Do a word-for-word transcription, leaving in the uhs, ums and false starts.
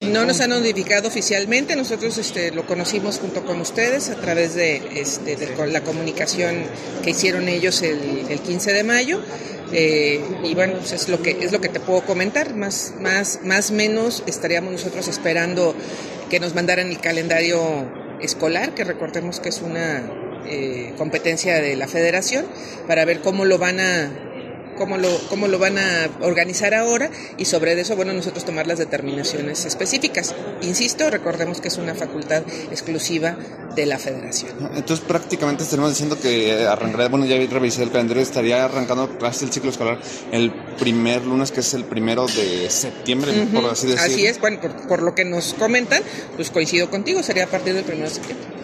No nos han notificado oficialmente, nosotros este, lo conocimos junto con ustedes a través de, este, de la comunicación que hicieron ellos el, el quince de mayo. Eh, y bueno, pues es lo que es lo que te puedo comentar. Más más más menos estaríamos nosotros esperando que nos mandaran el calendario escolar, que recordemos que es una eh, competencia de la Federación, para ver cómo lo van a cómo lo cómo lo van a organizar ahora, y sobre eso, bueno, nosotros tomar las determinaciones específicas. Insisto, recordemos que es una facultad exclusiva de la Federación. Entonces prácticamente estaremos diciendo que arrancará, bueno, ya revisé el calendario, estaría arrancando clases del ciclo escolar el primer lunes, que es el primero de septiembre, uh-huh, por así decirlo. Así es, bueno, por, por lo que nos comentan, pues coincido contigo, sería a partir del primero de septiembre.